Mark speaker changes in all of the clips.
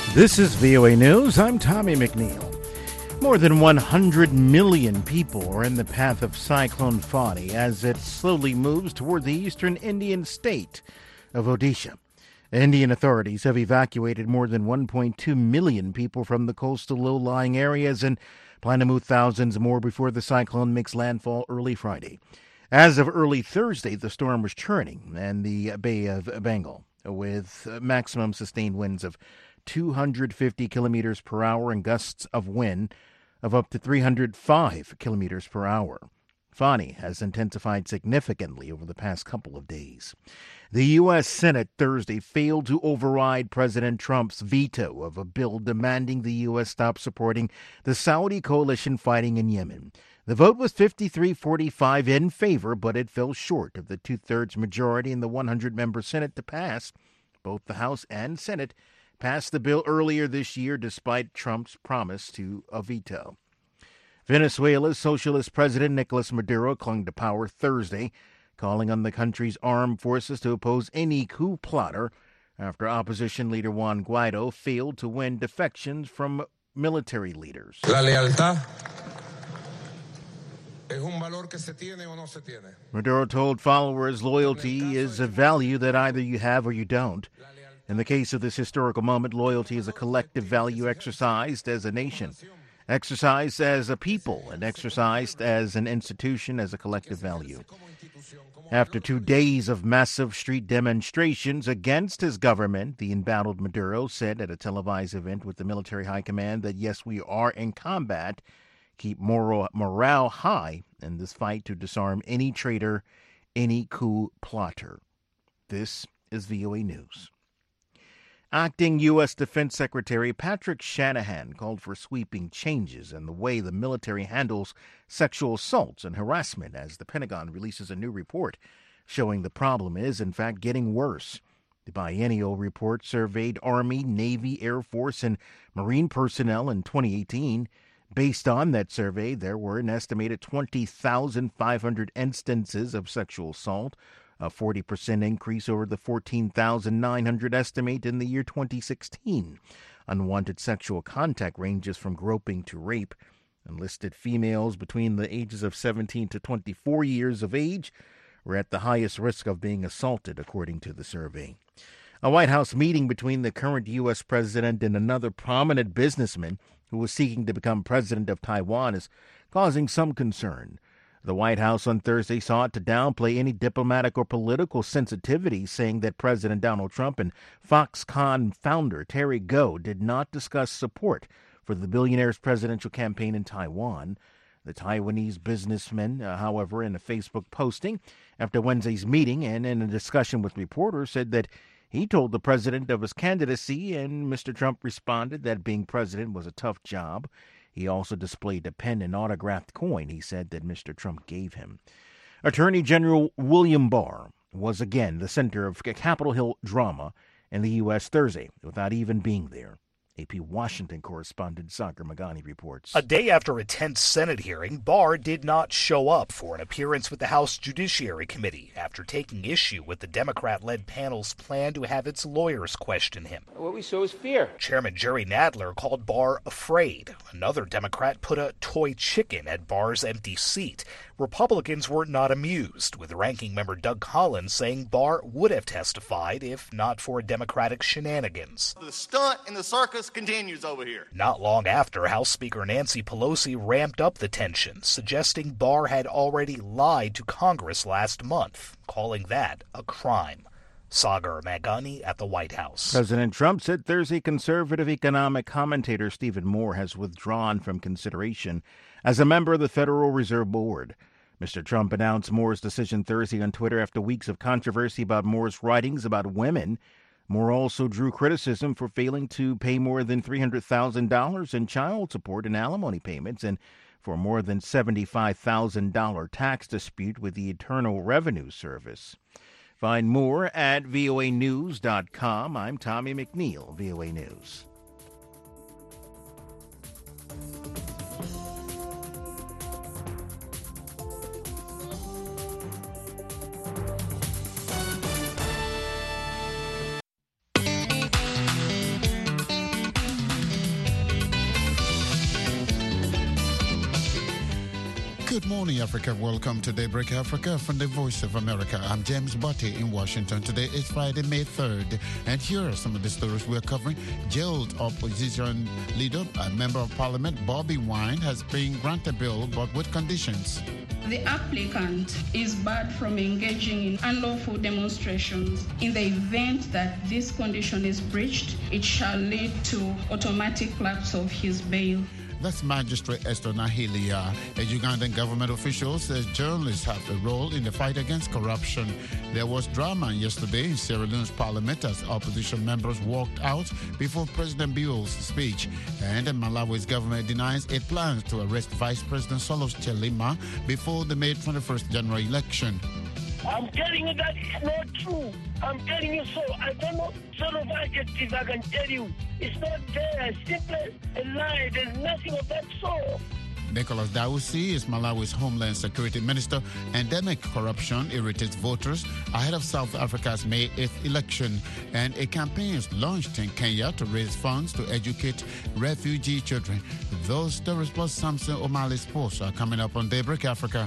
Speaker 1: This is VOA News. I'm Tommy McNeil. More than 100 million people are in the path of Cyclone Fani as it slowly moves toward the eastern Indian state of Odisha. Indian authorities have evacuated more than 1.2 million people from the coastal low-lying areas and plan to move thousands more before the cyclone makes landfall early Friday. As of early Thursday, the storm was churning in the Bay of Bengal with maximum sustained winds of 250 kilometers per hour and gusts of wind of up to 305 kilometers per hour. Fani has intensified significantly over the past couple of days. The U.S. Senate Thursday failed to override President Trump's veto of a bill demanding the U.S. stop supporting the Saudi coalition fighting in Yemen. The vote was 53-45 in favor, but it fell short of the two-thirds majority in the 100-member Senate to pass. Both the House and Senate passed the bill earlier this year despite Trump's promise to a veto. Venezuela's socialist president Nicolas Maduro clung to power Thursday, calling on the country's armed forces to oppose any coup plotter after opposition leader Juan Guaido failed to win defections from military leaders.
Speaker 2: La lealtad es un valor que se tiene o no se tiene.
Speaker 1: Maduro told followers loyalty is a value that either you have or you don't. In the case of this historical moment, loyalty is a collective value exercised as a nation, exercised as a people, and exercised as an institution as a collective value. After 2 days of massive street demonstrations against his government, the embattled Maduro said at a televised event with the military high command that, yes, we are in combat, keep morale high in this fight to disarm any traitor, any coup plotter. This is VOA News. Acting U.S. Defense Secretary Patrick Shanahan called for sweeping changes in the way the military handles sexual assaults and harassment as the Pentagon releases a new report showing the problem is, in fact, getting worse. The biennial report surveyed Army, Navy, Air Force, and Marine personnel in 2018. Based on that survey, there were an estimated 20,500 instances of sexual assault, a 40% increase over the 14,900 estimate in the year 2016. Unwanted sexual contact ranges from groping to rape. Enlisted females between the ages of 17 to 24 years of age were at the highest risk of being assaulted, according to the survey. A White House meeting between the current U.S. president and another prominent businessman who was seeking to become president of Taiwan is causing some concern. The White House on Thursday sought to downplay any diplomatic or political sensitivity, saying that President Donald Trump and Foxconn founder Terry Gou did not discuss support for the billionaire's presidential campaign in Taiwan. The Taiwanese businessman, however, in a Facebook posting after Wednesday's meeting and in a discussion with reporters, said that he told the president of his candidacy, and Mr. Trump responded that being president was a tough job. He also displayed a pen and autographed coin he said that Mr. Trump gave him. Attorney General William Barr was again the center of Capitol Hill drama in the U.S. Thursday without even being there. AP Washington correspondent Sagar Magani reports.
Speaker 3: A day after a tense Senate hearing, Barr did not show up for an appearance with the House Judiciary Committee after taking issue with the Democrat-led panel's plan to have its lawyers question him.
Speaker 4: What we saw is fear.
Speaker 3: Chairman Jerry Nadler called Barr afraid. Another Democrat put a toy chicken at Barr's empty seat. Republicans were not amused, with Ranking Member Doug Collins saying Barr would have testified if not for Democratic shenanigans.
Speaker 5: The stunt and the circus continues over here.
Speaker 3: Not long after, House Speaker Nancy Pelosi ramped up the tension, suggesting Barr had already lied to Congress last month, calling that a crime. Sagar Magani at the White House.
Speaker 1: President Trump said Thursday conservative economic commentator Stephen Moore has withdrawn from consideration as a member of the Federal Reserve Board. Mr. Trump announced Moore's decision Thursday on Twitter after weeks of controversy about Moore's writings about women. Moore also drew criticism for failing to pay more than $300,000 in child support and alimony payments and for more than $75,000 tax dispute with the Internal Revenue Service. Find more at voanews.com. I'm Tommy McNeil, VOA News.
Speaker 4: Good morning, Africa. Welcome to Daybreak Africa from the Voice of America. I'm James Botti in Washington. Today is Friday, May 3rd. And here are some of the stories we're covering. Jailed opposition leader, a member of parliament, Bobi Wine, has been granted bail, but with conditions.
Speaker 6: The applicant is barred from engaging in unlawful demonstrations. In the event that this condition is breached, it shall lead to automatic lapse of his bail.
Speaker 4: That's Magistrate Esther Nahilia. A Ugandan government official says journalists have a role in the fight against corruption. There was drama yesterday in Sierra Leone's parliament as opposition members walked out before President Bio's speech. And Malawi's government denies it plans to arrest Vice President Solos Chelima before the May 21st general election.
Speaker 7: I'm telling you that it's not true. I'm telling you so. I don't know sort of adjective I can tell you. It's not there. It's simply a lie. There's nothing of that sort.
Speaker 4: Nicholas Dawusi is Malawi's Homeland Security Minister. Endemic corruption irritates voters ahead of South Africa's May 8th election. And a campaign is launched in Kenya to raise funds to educate refugee children. Those stories plus Samson O'Malley Sports are coming up on Daybreak Africa.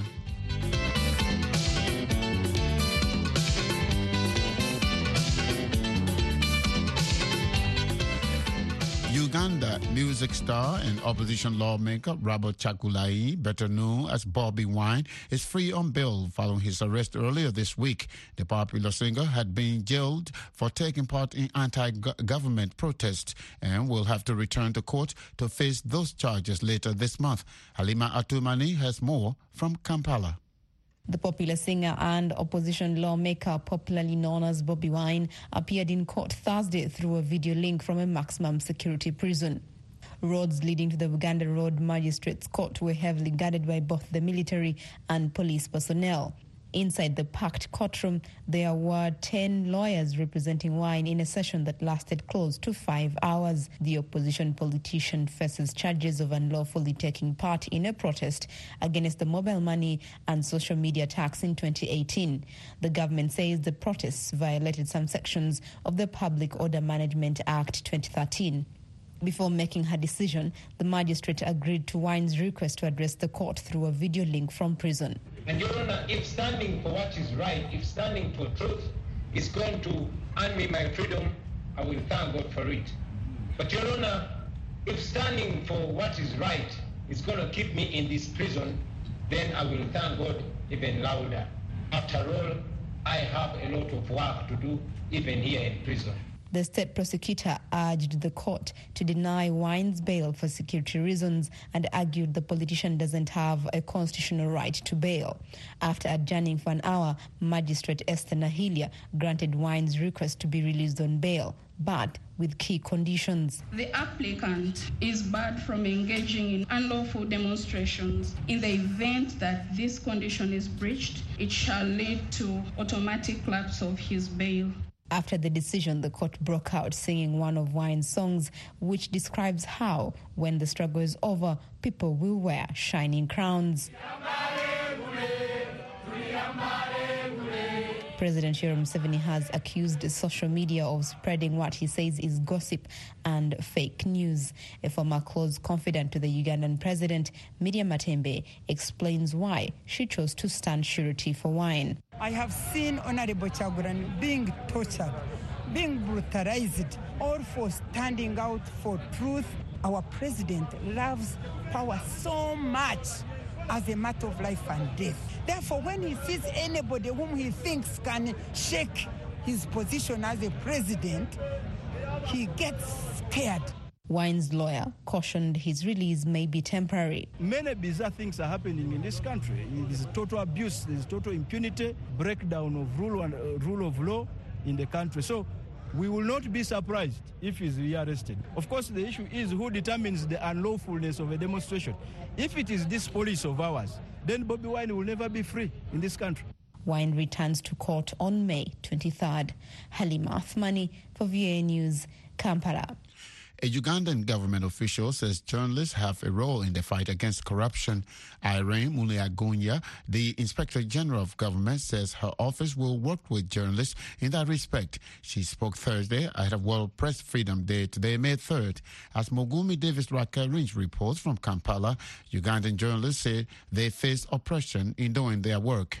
Speaker 4: Uganda music star and opposition lawmaker Robert Chakulai, better known as Bobi Wine, is free on bail following his arrest earlier this week. The popular singer had been jailed for taking part in anti-government protests and will have to return to court to face those charges later this month. Halima Atumani has more from Kampala.
Speaker 8: The popular singer and opposition lawmaker, popularly known as Bobi Wine, appeared in court Thursday through a video link from a maximum security prison. Roads leading to the Uganda Road Magistrates Court were heavily guarded by both the military and police personnel. Inside the packed courtroom, there were 10 lawyers representing Wine in a session that lasted close to 5 hours. The opposition politician faces charges of unlawfully taking part in a protest against the mobile money and social media tax in 2018. The government says the protests violated some sections of the Public Order Management Act 2013. Before making her decision, the magistrate agreed to Wine's request to address the court through a video link from prison.
Speaker 9: And Your Honor, if standing for what is right, if standing for truth is going to earn me my freedom, I will thank God for it. But Your Honor, if standing for what is right is going to keep me in this prison, then I will thank God even louder. After all, I have a lot of work to do even here in prison.
Speaker 8: The state prosecutor urged the court to deny Wine's bail for security reasons and argued the politician doesn't have a constitutional right to bail. After adjourning for an hour, Magistrate Esther Nahilia granted Wine's request to be released on bail, but with key conditions.
Speaker 6: The applicant is barred from engaging in unlawful demonstrations. In the event that this condition is breached, it shall lead to automatic lapse of his bail.
Speaker 8: After the decision, the court broke out singing one of Wine's songs, which describes how, when the struggle is over, people will wear shining crowns. President Yoweri Museveni has accused social media of spreading what he says is gossip and fake news. A former close confidant to the Ugandan president, Miriam Matembe, explains why she chose to stand surety for Wine.
Speaker 10: I have seen Honorable Kyagulanyi being tortured, being brutalized, all for standing out for truth. Our president loves power so much as a matter of life and death. Therefore, when he sees anybody whom he thinks can shake his position as a president, he gets scared.
Speaker 8: Wine's lawyer cautioned his release may be temporary.
Speaker 11: Many bizarre things are happening in this country. There's total abuse, there's total impunity, breakdown of rule of law in the country. So we will not be surprised if he's rearrested. Of course, the issue is who determines the unlawfulness of a demonstration. If it is this police of ours, then Bobi Wine will never be free in this country.
Speaker 8: Wine returns to court on May 23rd. Halima Athmani for VOA News, Kampala.
Speaker 4: A Ugandan government official says journalists have a role in the fight against corruption. Irene Muliagonya, the Inspector General of Government, says her office will work with journalists in that respect. She spoke Thursday at a World Press Freedom Day today, May 3rd. As Mogumi Davis Rakarinj reports from Kampala, Ugandan journalists say they face oppression in doing their work.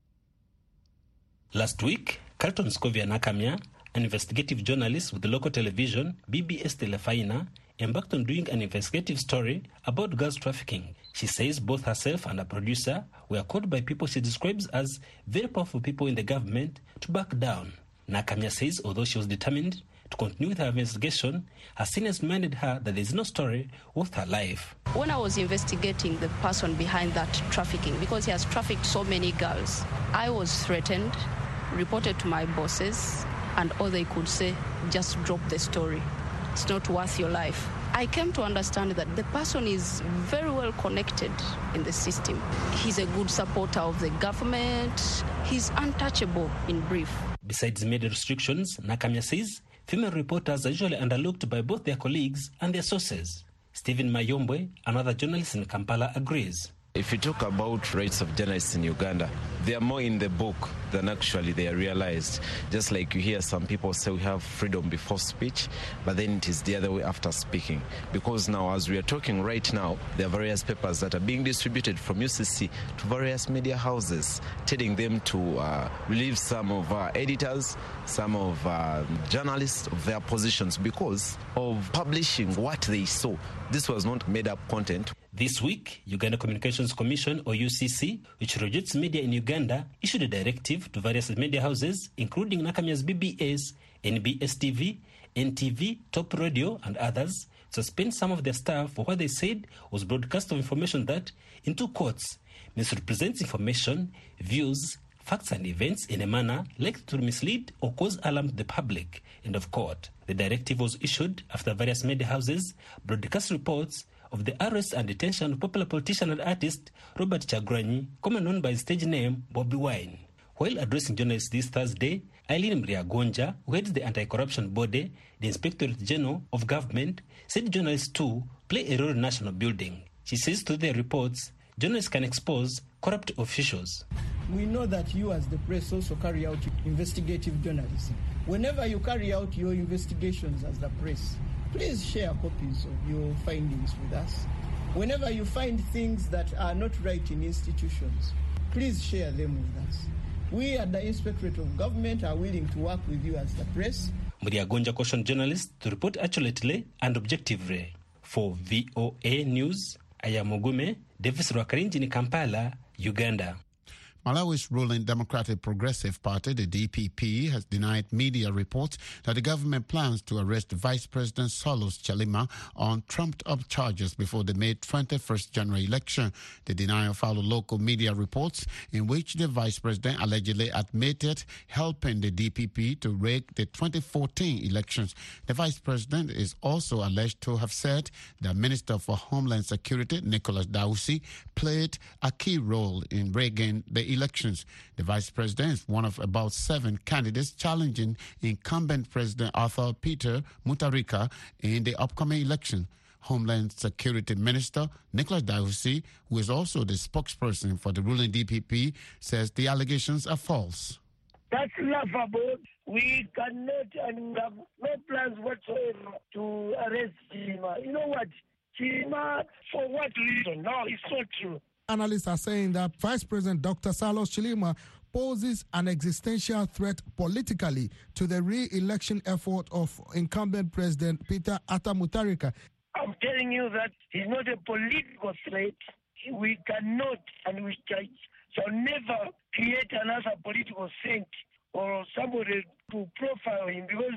Speaker 12: Last week, Carlton Scovia Nakamia, an investigative journalist with the local television BBS Telefaina, embarked on doing an investigative story about girls trafficking. She says both herself and a producer were called by people she describes as very powerful people in the government to back down. Nakamia says although she was determined to continue with her investigation, her seniors reminded her that there is no story worth her life.
Speaker 6: When I was investigating the person behind that trafficking, because he has trafficked so many girls, I was threatened, reported to my bosses, and all they could say, just drop the story. It's not worth your life. I came to understand that the person is very well connected in the system. He's a good supporter of the government. He's untouchable, in brief.
Speaker 12: Besides media restrictions, Nakamia says female reporters are usually underlooked by both their colleagues and their sources. Stephen Mayombwe, another journalist in Kampala, agrees.
Speaker 13: If you talk about rights of journalists in Uganda, they are more in the book than actually they are realized. Just like you hear some people say we have freedom before speech, but then it is the other way after speaking. Because now, as we are talking right now, there are various papers that are being distributed from UCC to various media houses, telling them to relieve some of our editors, some of journalists of their positions because of publishing what they saw. This was not made-up content.
Speaker 12: This week, Uganda Communications Commission, or UCC, which regulates media in Uganda, issued a directive to various media houses, including Nakamia's BBS, NBS TV, NTV, Top Radio, and others, to suspend some of their staff for what they said was broadcast of information that, in two quotes, misrepresents information, views, facts and events in a manner likely to mislead or cause alarm to the public, end of quote. The directive was issued after various media houses broadcast reports of the arrest and detention of popular politician and artist Robert Kyagulanyi, commonly known by his stage name Bobi Wine. While addressing journalists this Thursday, Eileen Mriagonja, who heads the anti-corruption body, the Inspectorate General of Government, said journalists too play a role in national building. She says through their reports, journalists can expose corrupt officials.
Speaker 10: We know that you as the press also carry out investigative journalism. Whenever you carry out your investigations as the press, please share copies of your findings with us. Whenever you find things that are not right in institutions, please share them with us. We at the Inspectorate of Government are willing to work with you as the press.
Speaker 12: Muriagonja cautioned journalists to report accurately and objectively. For VOA News, I am Mugume Davis Rwakarinji in Kampala, Uganda.
Speaker 4: Malawi's ruling Democratic Progressive Party, the DPP, has denied media reports that the government plans to arrest Vice President Saulos Chilima on trumped-up charges before the May 21st general election. The denial followed local media reports in which the Vice President allegedly admitted helping the DPP to rig the 2014 elections. The Vice President is also alleged to have said that Minister for Homeland Security, Nicholas Dausi, played a key role in rigging the elections. The Vice President is one of about 7 candidates challenging incumbent President Arthur Peter Mutharika in the upcoming election. Homeland Security Minister Nicholas Dausi, who is also the spokesperson for the ruling DPP, says the allegations are false.
Speaker 7: That's laughable. We cannot and we have no plans whatsoever to arrest Chilima. You know what? Chilima, for what reason? No, it's not true.
Speaker 14: Analysts are saying that Vice President Dr. Saulos Chilima poses an existential threat politically to the re-election effort of incumbent President Peter Arthur Mutharika.
Speaker 7: I'm telling you that he's not a political threat. We cannot and we shall never create another political saint or somebody to profile him because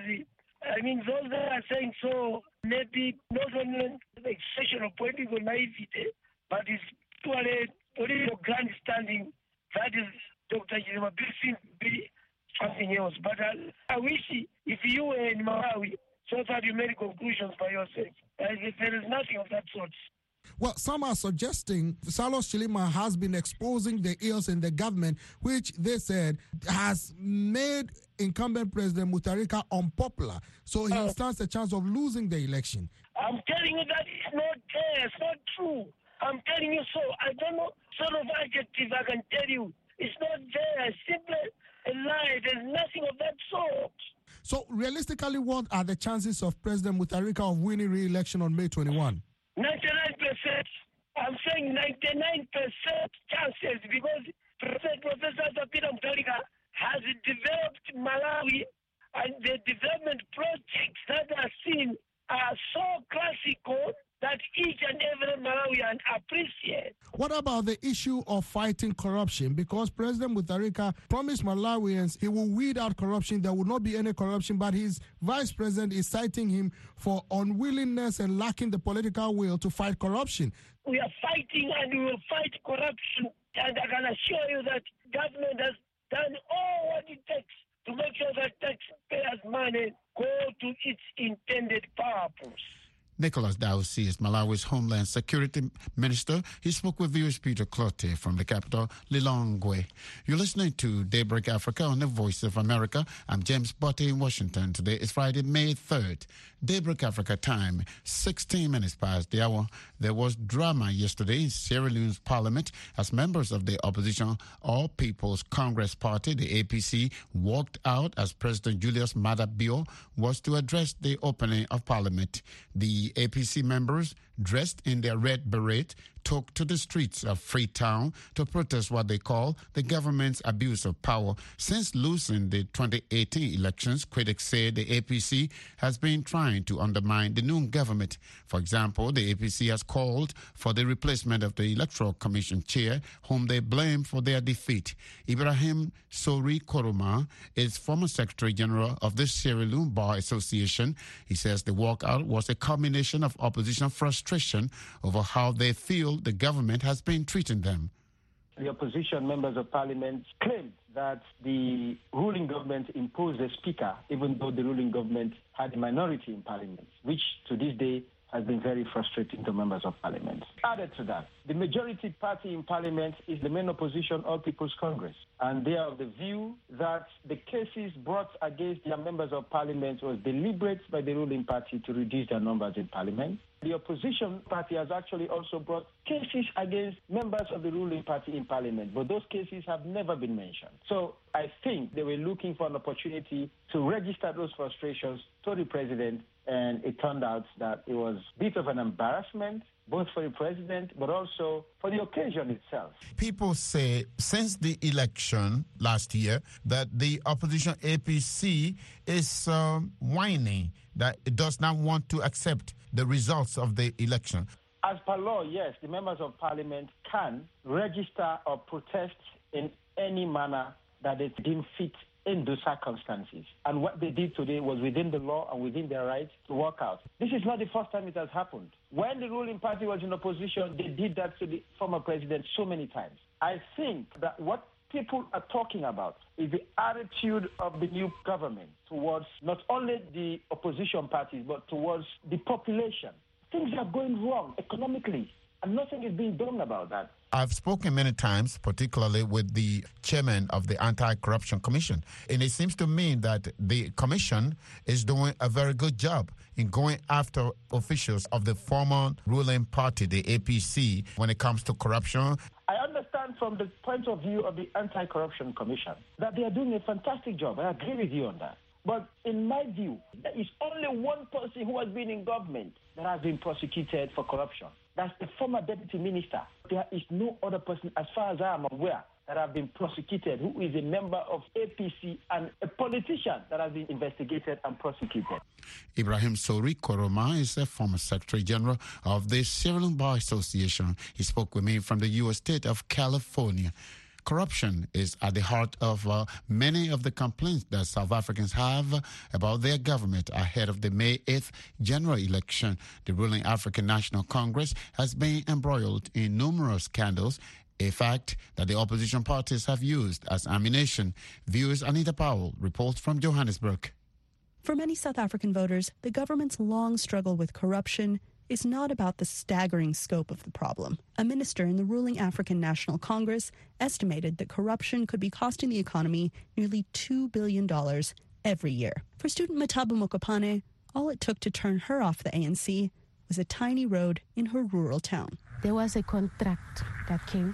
Speaker 7: those that are saying so maybe not only the expression of political naivety, but it's actually political grandstanding. That is Dr. Chilima seems to be something else. But I wish if you were in Malawi, so that you made conclusions by yourself. There is nothing of that sort.
Speaker 14: Well, some are suggesting Salos Chilima has been exposing the ills in the government, which they said has made incumbent President Mutharika unpopular. So he stands a chance of losing the election.
Speaker 7: I'm telling you that it's not there. It's not true. I'm telling you so. I don't know sort of adjective I can tell you. It's not there. It's simply a lie. There's nothing of that sort.
Speaker 14: So realistically, what are the chances of President Mutharika of winning re-election on May 21?
Speaker 7: 99%. I'm saying 99% chances because Professor Peter Mutharika has developed Malawi, and the development projects that are seen are so classical that each and every Malawian appreciate.
Speaker 14: What about the issue of fighting corruption? Because President Mutharika promised Malawians he will weed out corruption. There will not be any corruption, but his vice president is citing him for unwillingness and lacking the political will to fight corruption.
Speaker 7: We are fighting and we will fight corruption. And I can assure you that government has done all what it takes to make sure that taxpayers' money go to its intended purpose.
Speaker 4: Nicholas Dausi is Malawi's Homeland Security Minister. He spoke with viewers Peter Clotte from the capital, Lilongwe. You're listening to Daybreak Africa on the Voice of America. I'm James Botte in Washington. Today is Friday, May 3rd. Daybreak Africa time, 16 minutes past the hour. There was drama yesterday in Sierra Leone's parliament as members of the opposition All People's Congress Party, the APC, walked out as President Julius Maada Bio was to address the opening of parliament. The APC members, dressed in their red beret, took to the streets of Freetown to protest what they call the government's abuse of power. Since losing the 2018 elections, critics say the APC has been trying to undermine the new government. For example, the APC has called for the replacement of the Electoral Commission chair, whom they blame for their defeat. Ibrahim Sori Koroma is former Secretary General of the Sierra Leone Bar Association. He says the walkout was a combination of opposition frustration over how they feel the government has been treating them.
Speaker 15: The opposition members of parliament claimed that the ruling government imposed a speaker, even though the ruling government had a minority in parliament, which to this day has been very frustrating to members of parliament. Added to that, the majority party in parliament is the main opposition, All People's Congress, and they are of the view that the cases brought against their members of parliament was deliberate by the ruling party to reduce their numbers in parliament. The opposition party has actually also brought cases against members of the ruling party in parliament, but those cases have never been mentioned. So I think they were looking for an opportunity to register those frustrations to the president, and it turned out that it was a bit of an embarrassment, both for the president, but also for the occasion itself.
Speaker 4: People say since the election last year that the opposition APC is whining, that it does not want to accept the results of the election.
Speaker 15: As per law, yes, the members of parliament can register or protest in any manner that they deem fit in those circumstances. And what they did today was within the law and within their rights to walk out. This is not the first time it has happened. When the ruling party was in opposition, they did that to the former president so many times. I think that what people are talking about is the attitude of the new government towards not only the opposition parties, but towards the population. Things are going wrong economically, and nothing is being done about that.
Speaker 4: I've spoken many times, particularly with the chairman of the Anti-Corruption Commission, and it seems to me that the commission is doing a very good job in going after officials of the former ruling party, the APC, when it comes to corruption.
Speaker 15: I understand from the point of view of the Anti-Corruption Commission that they are doing a fantastic job. I agree with you on that. But in my view, there is only one person who has been in government that has been prosecuted for corruption. That's the former deputy minister. There is no other person, as far as I am aware, that have been prosecuted, who is a member of APC and a politician that has been investigated and prosecuted.
Speaker 4: Ibrahim Sori Koroma is a former Secretary General of the Sierra Leone Bar Association. He spoke with me from the U.S. state of California. Corruption is at the heart of many of the complaints that South Africans have about their government ahead of the May 8th general election. The ruling African National Congress has been embroiled in numerous scandals, a fact that the opposition parties have used as ammunition. Viewers Anita Powell reports from Johannesburg.
Speaker 16: For many South African voters, the government's long struggle with corruption, is not about the staggering scope of the problem. A minister in the ruling African National Congress estimated that corruption could be costing the economy nearly $2 billion every year. For student Matabu Mokopane, all it took to turn her off the ANC was a tiny road in her rural town.
Speaker 17: There was a contract that came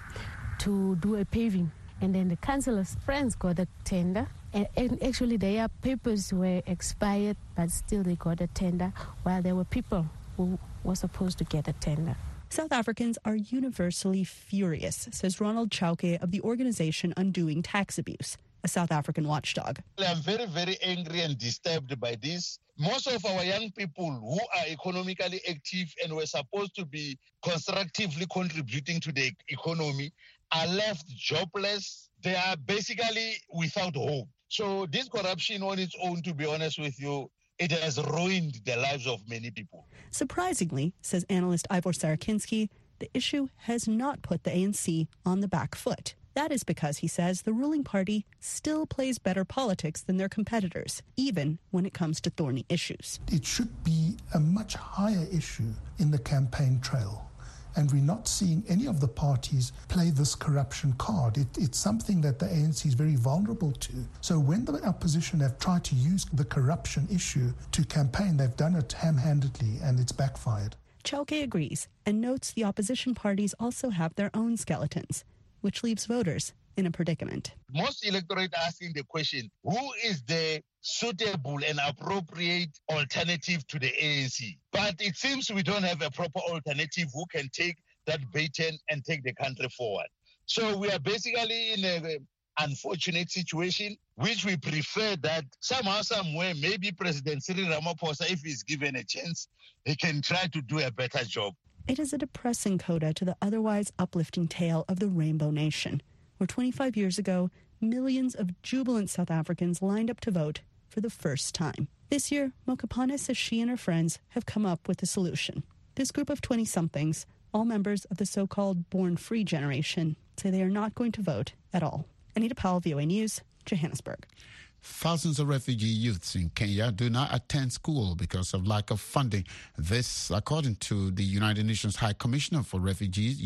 Speaker 17: to do a paving, and then the councillor's friends got a tender. And actually their papers were expired, but still they got a tender, while there were people who were supposed to get a tender.
Speaker 16: South Africans are universally furious, says Ronald Chauke of the organization Undoing Tax Abuse, a South African watchdog.
Speaker 18: I'm very, very angry and disturbed by this. Most of our young people who are economically active and were supposed to be constructively contributing to the economy are left jobless. They are basically without hope. So this corruption on its own, to be honest with you, it has ruined the lives of many people.
Speaker 16: Surprisingly, says analyst Ivor Sarakinski, the issue has not put the ANC on the back foot. That is because, he says, the ruling party still plays better politics than their competitors, even when it comes to thorny issues.
Speaker 19: It should be a much higher issue in the campaign trail. And we're not seeing any of the parties play this corruption card. It's something that the ANC is very vulnerable to. So when the opposition have tried to use the corruption issue to campaign, they've done it ham-handedly and it's backfired.
Speaker 16: Chauke agrees and notes the opposition parties also have their own skeletons, which leaves voters in a predicament.
Speaker 18: Most electorate asking the question, who is the suitable and appropriate alternative to the ANC? But it seems we don't have a proper alternative who can take that baton and take the country forward. So we are basically in an unfortunate situation, which we prefer that somehow, somewhere, maybe President Cyril Ramaphosa, if he's given a chance, he can try to do a better job.
Speaker 16: It is a depressing coda to the otherwise uplifting tale of the Rainbow Nation, where 25 years ago, millions of jubilant South Africans lined up to vote for the first time. This year, Mokopane says she and her friends have come up with a solution. This group of 20-somethings, all members of the so-called Born Free generation, say they are not going to vote at all. Anita Powell, VOA News, Johannesburg.
Speaker 4: Thousands of refugee youths in Kenya do not attend school because of lack of funding. This, according to the United Nations High Commissioner for Refugees,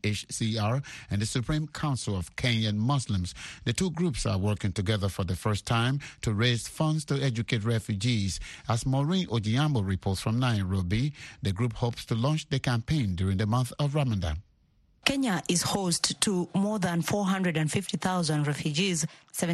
Speaker 4: UNHCR, and the Supreme Council of Kenyan Muslims. The two groups are working together for the first time to raise funds to educate refugees. As Maureen Ojiambo reports from Nairobi, the group hopes to launch the campaign during the month of Ramadan.
Speaker 20: Kenya is host to more than 450,000 refugees,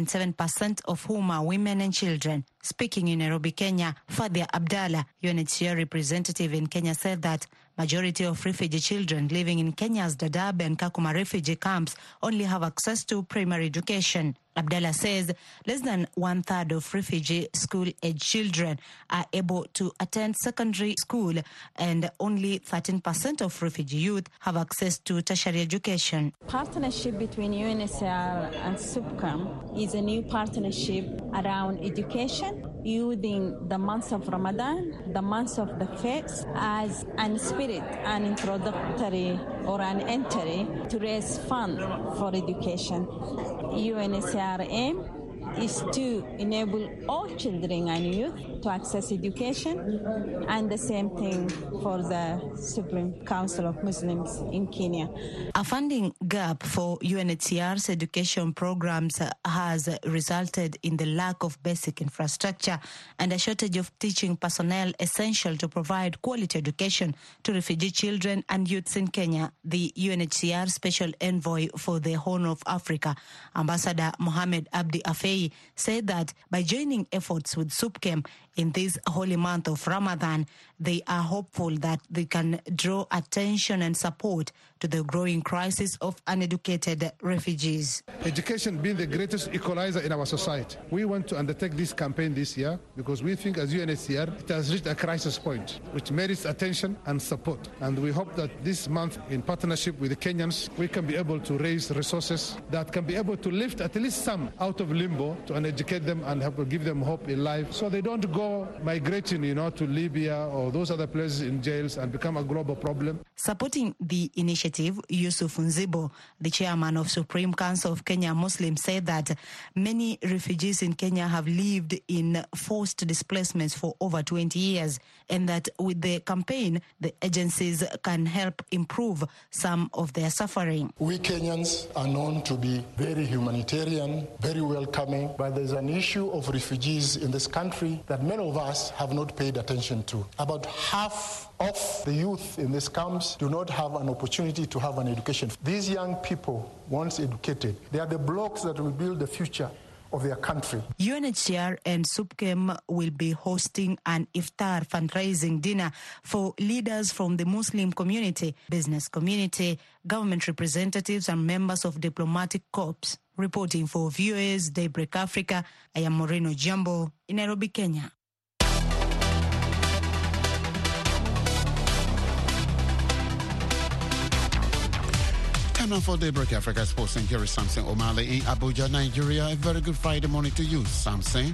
Speaker 20: 77% of whom are women and children. Speaking in Nairobi, Kenya, Fadia Abdallah, UNHCR representative in Kenya, said that majority of refugee children living in Kenya's Dadaab and Kakuma refugee camps only have access to primary education. Abdallah says less than 1/3 of refugee school-age children are able to attend secondary school, and only 13% of refugee youth have access to tertiary education.
Speaker 21: Partnership between UNHCR and SUPCAM is a new partnership around education, using the months of Ramadan, the months of the faith, as an spirit, an introductory or an entry to raise funds for education. UNHCR aim is to enable all children and youth to access education, and the same thing for the Supreme Council of Muslims in Kenya.
Speaker 20: A funding gap for UNHCR's education programs has resulted in the lack of basic infrastructure and a shortage of teaching personnel essential to provide quality education to refugee children and youths in Kenya. The UNHCR Special Envoy for the Horn of Africa, Ambassador Mohamed Abdi Afei, said that by joining efforts with SUPCAM in this holy month of Ramadan, they are hopeful that they can draw attention and support to the growing crisis of uneducated refugees.
Speaker 22: Education being the greatest equalizer in our society. We want to undertake this campaign this year because we think as UNHCR, it has reached a crisis point which merits attention and support. And we hope that this month, in partnership with the Kenyans, we can be able to raise resources that can be able to lift at least some out of limbo to educate them and help give them hope in life so they don't go more migrating, to Libya or those other places in jails and become a global problem.
Speaker 20: Supporting the initiative, Yusuf Nzibo, the chairman of Supreme Council of Kenya Muslims, said that many refugees in Kenya have lived in forced displacements for over 20 years, and that with the campaign, the agencies can help improve some of their suffering.
Speaker 2: We Kenyans are known to be very humanitarian, very welcoming, but there's an issue of refugees in this country that many of us have not paid attention to. About half of the youth in these camps do not have an opportunity to have an education. These young people, once educated, they are the blocks that will build the future of their country.
Speaker 20: UNHCR and SUPKEM will be hosting an iftar fundraising dinner for leaders from the Muslim community, business community, government representatives and members of diplomatic corps. Reporting for VOA's Daybreak Africa, I am Moreno Jambo in Nairobi, Kenya.
Speaker 4: Time now for Daybreak Africa Sports, and here is Samson Omale in Abuja, Nigeria. A very good Friday morning to you, Samson.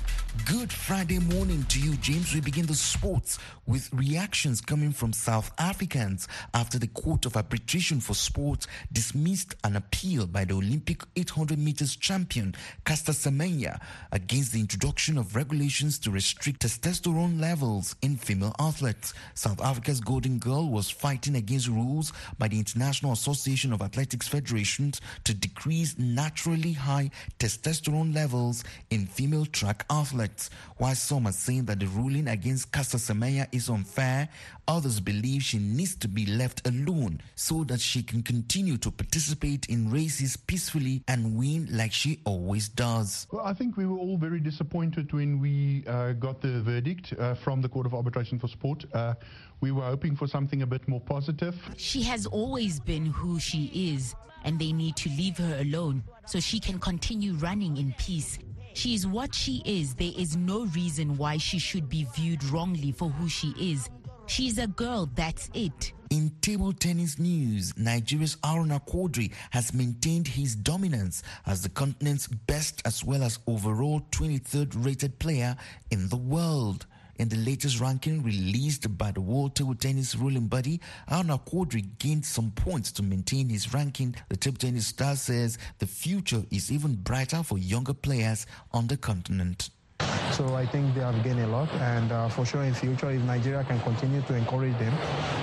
Speaker 5: Good Friday morning to you, James. We begin the sports with reactions coming from South Africans after the Court of Arbitration for Sport dismissed an appeal by the Olympic 800 meters champion Caster Semenya against the introduction of regulations to restrict testosterone levels in female athletes. South Africa's Golden Girl was fighting against rules by the International Association of Athletics Federations to decrease naturally high testosterone levels in female track athletes. While some are saying that the ruling against Caster Semenya is unfair, others believe she needs to be left alone so that she can continue to participate in races peacefully and win like she always does.
Speaker 23: Well, I think we were all very disappointed when we got the verdict from the Court of Arbitration for Sport. We were hoping for something a bit more positive.
Speaker 24: She has always been who she is, and they need to leave her alone so she can continue running in peace. She is what she is. There is no reason why she should be viewed wrongly for who she is. She's a girl, that's it.
Speaker 5: In table tennis news, Nigeria's Aruna Quadri has maintained his dominance as the continent's best as well as overall 23rd rated player in the world. In the latest ranking released by the World Table Tennis ruling body, Aruna Quadri gained some points to maintain his ranking. The table tennis star says the future is even brighter for younger players on the continent.
Speaker 25: So I think they have gained a lot, and for sure in future, if Nigeria can continue to encourage them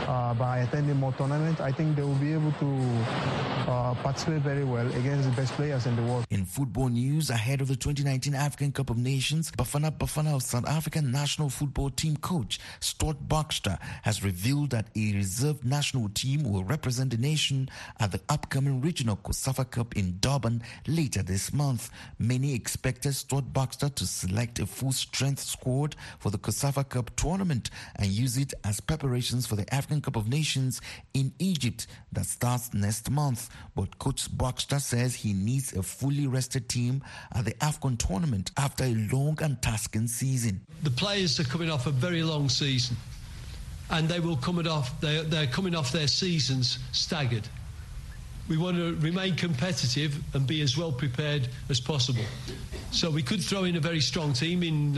Speaker 25: by attending more tournaments, I think they will be able to participate very well against the best players in the world.
Speaker 5: In football news, ahead of the 2019 African Cup of Nations, Bafana Bafana of South African national football team coach Stuart Baxter has revealed that a reserve national team will represent the nation at the upcoming regional COSAFA Cup in Durban later this month. Many expected Stuart Baxter to select a full-strength squad for the COSAFA Cup tournament and use it as preparations for the African Cup of Nations in Egypt that starts next month. But Coach Baxter says he needs a fully rested team at the AFCON tournament after a long and tasking season.
Speaker 26: The players are coming off a very long season, and they're coming off their seasons staggered. We want to remain competitive and be as well prepared as possible. So we could throw in a very strong team in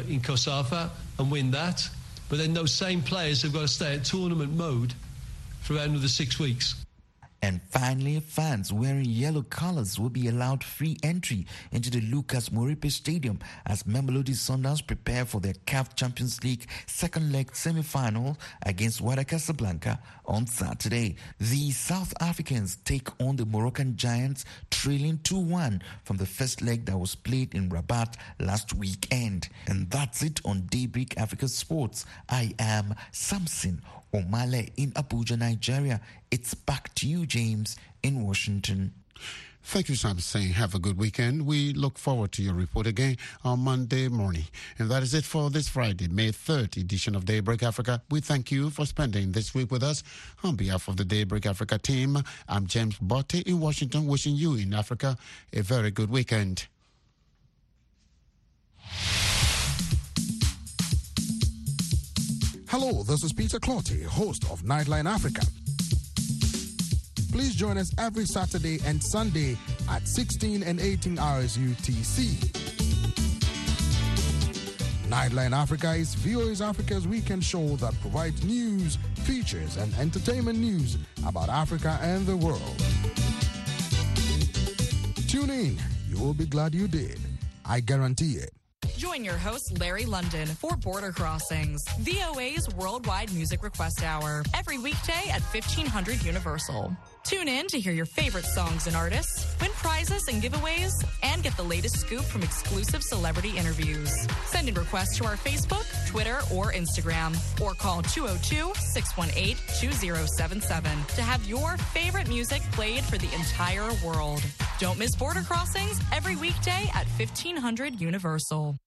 Speaker 26: COSAFA and win that, but then those same players have got to stay at tournament mode for another 6 weeks.
Speaker 5: And finally, fans wearing yellow colors will be allowed free entry into the Lucas Moripe Stadium as Mamelodi Sundowns prepare for their CAF Champions League second leg semi-final against Wydad Casablanca on Saturday. The South Africans take on the Moroccan Giants, trailing 2-1 from the first leg that was played in Rabat last weekend. And that's it on Daybreak Africa Sports. I am Samson Omale in Abuja, Nigeria. It's back to you, James, in Washington.
Speaker 4: Thank you, Samson. Have a good weekend. We look forward to your report again on Monday morning. And that is it for this Friday, May 3rd edition of Daybreak Africa. We thank you for spending this week with us. On behalf of the Daybreak Africa team, I'm James Botte in Washington, wishing you in Africa a very good weekend.
Speaker 14: Hello, this is Peter Clotty, host of Nightline Africa. Please join us every Saturday and Sunday at 16 and 18 hours UTC. Nightline Africa is VOA's Africa's weekend show that provides news, features, and entertainment news about Africa and the world. Tune in. You will be glad you did. I guarantee it.
Speaker 1: Join your host, Larry London, for Border Crossings, VOA's worldwide music request hour, every weekday at 1500 Universal. Tune in to hear your favorite songs and artists, win prizes and giveaways, and get the latest scoop from exclusive celebrity interviews. Send in requests to our Facebook, Twitter, or Instagram, or call 202-618-2077 to have your favorite music played for the entire world. Don't miss Border Crossings every weekday at 1500 Universal.